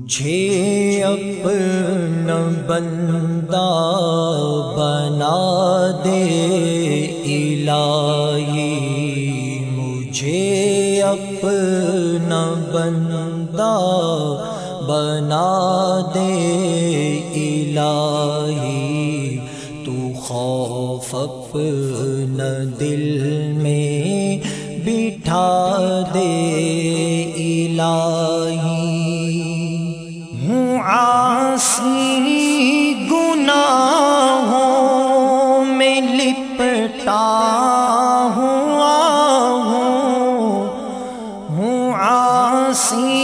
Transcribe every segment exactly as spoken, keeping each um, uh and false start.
مجھے اپنا بندہ بنا دے الہی، مجھے اپنا بندہ بنا دے الہی، تو خوف اپنا دل میں بٹھا دے الہی۔ ہوں عاصی گناہوں میں لپٹا ہوا ہوں، ہوں عاصی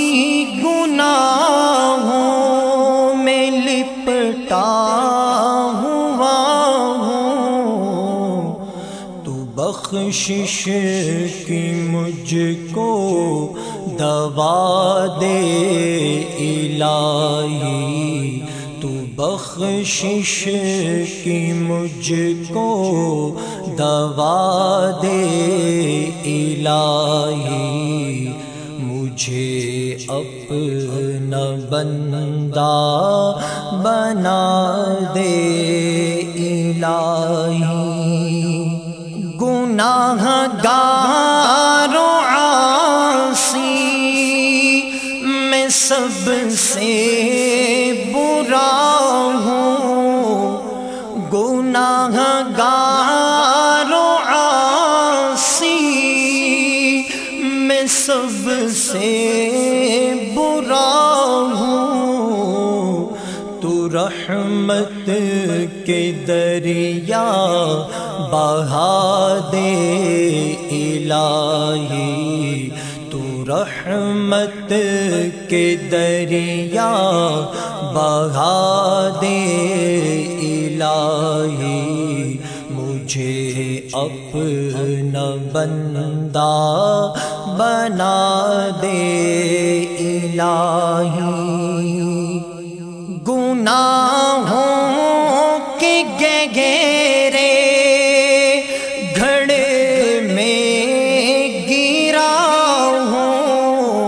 گناہوں میں لپٹا ہوا ہوں، تو بخشش کی مجھ کو دوا دے الہی، تو بخشش کی مجھ کو دوا دے الہی، مجھے اپنا بندہ بنا دے الہی۔ گناہ گار و عاصی میں سب سے برا ہوں، گناہ گار و عاصی میں سب سے برا ہوں، تو رحمت کے دریا بہا دے الہی، تو رحمت کے دریا بہا دے الہی، مجھے اپنا بندہ بنا دے الہی۔ گناہوں کے گہرے گھڑے میں گرا ہوں،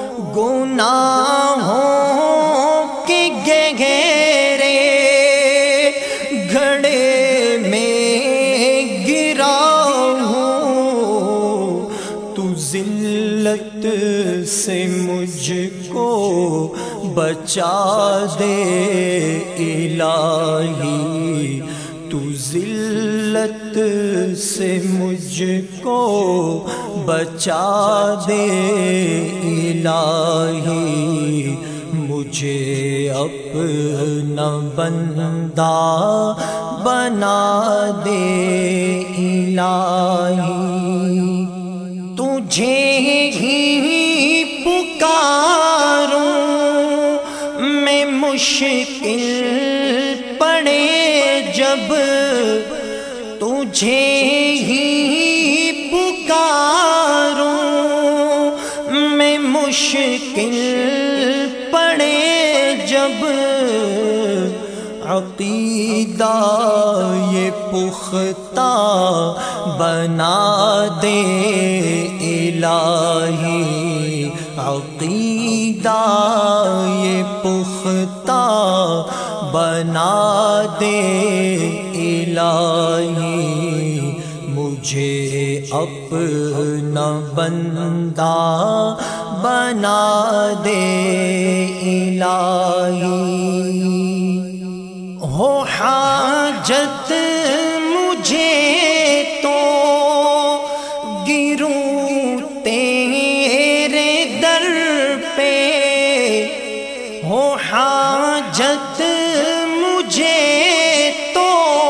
گناہوں کے گہرے گھڑے میں گرا ہوں، تو ذلت سے مجھ کو بچا دے الہی، تو ذلت سے مجھ کو بچا دے الہی، مجھے اپنا بندہ بنا دے الہی، تجھے ہی پکاروں میں مشکل پڑے جب، تجھے ہی پکاروں میں مشکل پڑے جب، عقیدہ یہ پختہ بنا دے الہی، عقیدہ یہ پختہ بنا دے الہی، مجھے اپنا بندہ بنا دے الہی۔ ہو حاجت مجھے تو گروں تیرے در پہ، ہو حاجت مجھے تو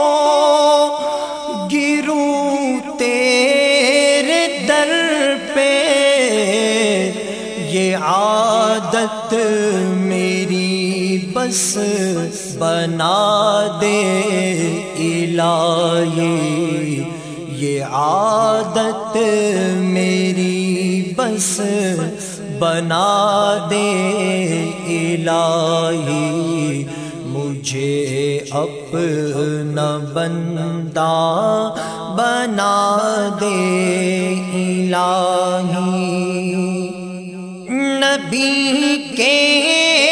گروں تیرے در پہ، یہ عادت میری بس بنا دے الہی، یہ عادت میری بس بنا دے الہی، مجھے اپنا بندہ بنا دے الہی۔ نبی کے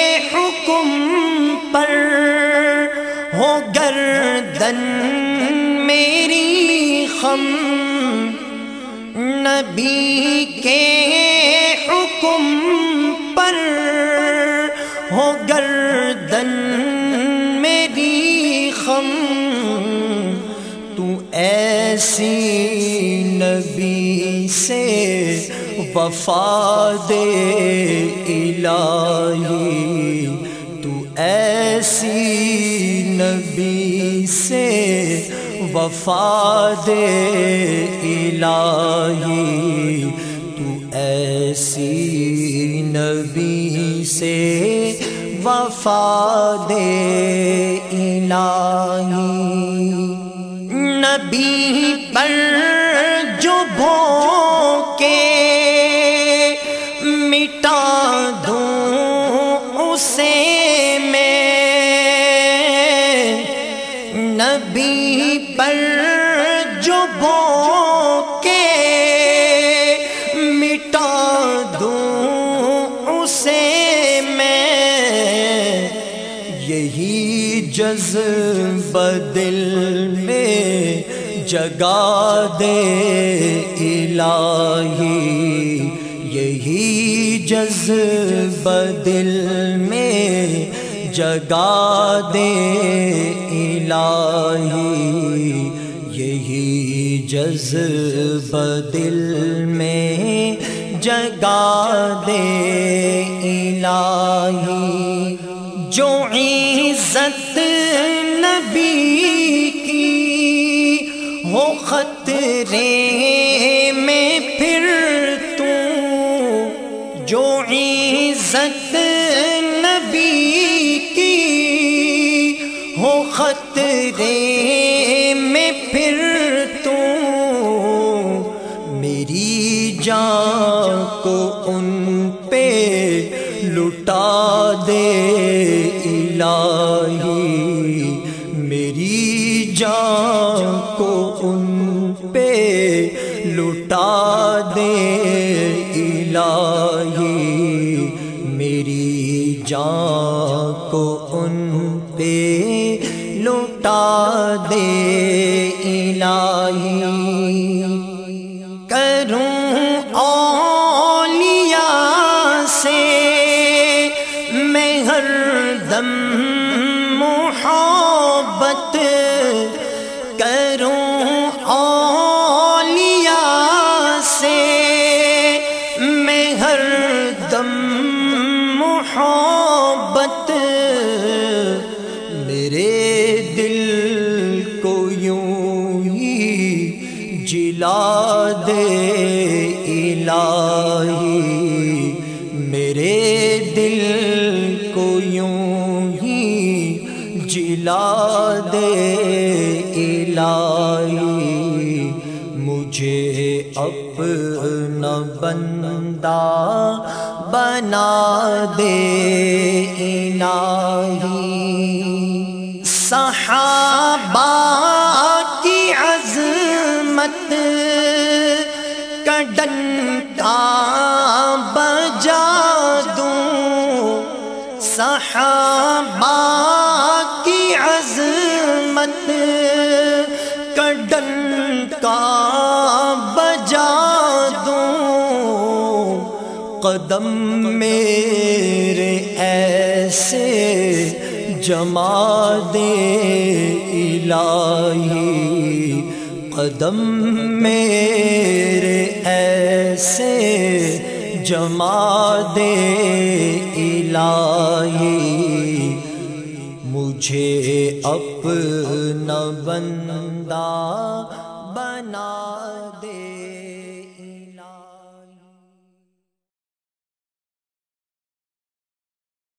گردن میری خم نبی کے حکم پر ہو گردن میری خم تو ایسی نبی سے وفا دے الہی تو ایسی نبی سے وفا دے الہی تو ایسی نبی سے وفا دے الہی نبی پر جو بھوکے مٹا دوں اسے میں نبی پر جو بھوکے مٹا دوں اسے میں یہی جذبہ دل میں جگا دے الہی یہی جذبہ دل میں جگا دے الہی یہی جذبہ دل میں جگا دے الہی جو عزت نبی کی ہو خطرے میں پھر تو جو عزت نبی کی ہو خطرے میں پھر تو میری جان کو ان پہ لٹا دے الہی میری جان کو ان پہ لٹا دے الہی میری جان کو ان پہ لٹا دے الہی کروں اولیاء سے میں ہر دم محبت کروں اولیاء سے میں ہر دم محبت میرے دل کو یوں ہی جلا دے الہی میرے دل کو یوں ہی جلا دے الہی مجھے اپنا بندہ بنا دے الہی صحابہ کی عظمت کا ڈنکا بجا دوں صحابہ کی عظمت کا ڈنکا بجا دوں قدم میرے ایسے جما دے الہی قدم میرے ایسے جما دے الہی مجھے اپنا بندہ بنا دے